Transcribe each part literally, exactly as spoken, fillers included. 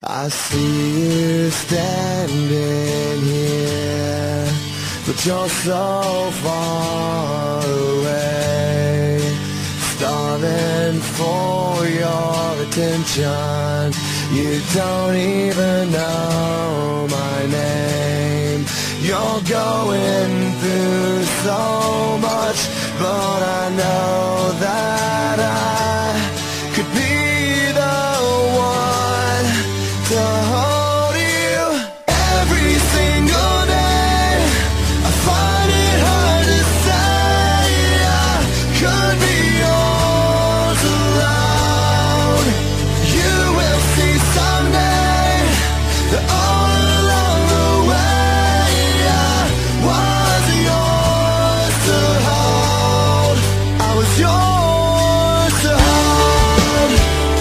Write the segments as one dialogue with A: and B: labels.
A: I see you standing here, but you're so far away, starving for your attention. You don't even know my name. You're going through so much, but I know that I could be the one to hold you every single day. I find it hard to say I could be yours alone. You will see someday that all along the way I was yours to hold. I was yours to hold.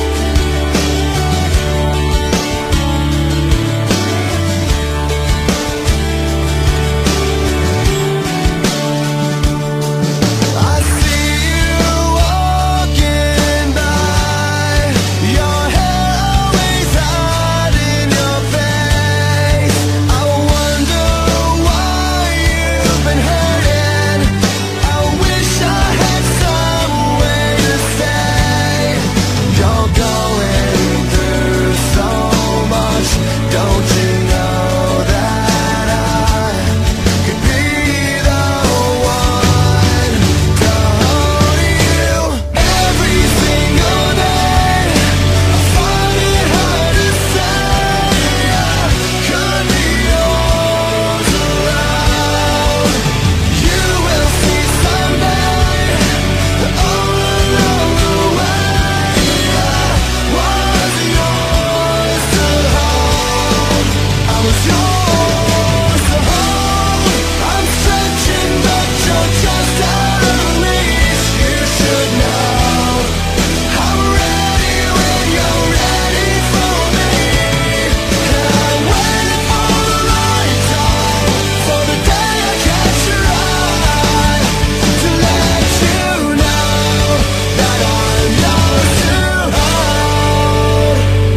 A: I see you walking by, your hair always hiding your face. I wonder why you've been hurting. I wish I had some way to say you're going through so much. Don't you know that I could be the one to hold you every single day? I find it hard to say I could be yours alone. You will see someday that all along the way I was yours to hold. I was yours to hold. I'm stretching, but you're just out of reach. You should know I'm ready when you're ready for me. And I'm waiting for the right time, for the day I catch your eye, to let you know that I'm yours to hold.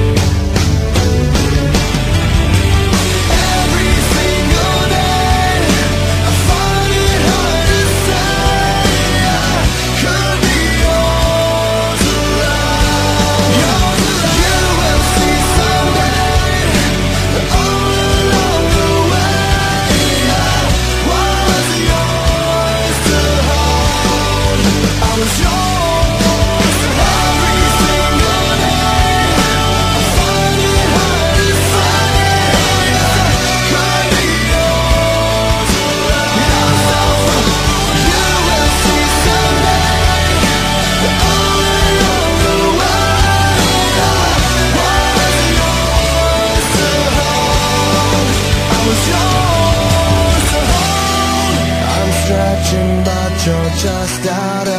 A: Every single day I find it hard to say I could be yours alone. You will see someday that all along the way I was yours to hold. I was yours to hold. Every single day I find it hard to say I could be yours alone. You will see someday that all along the way I was yours to hold. I was yours to hold. I'm stretching, but you're just out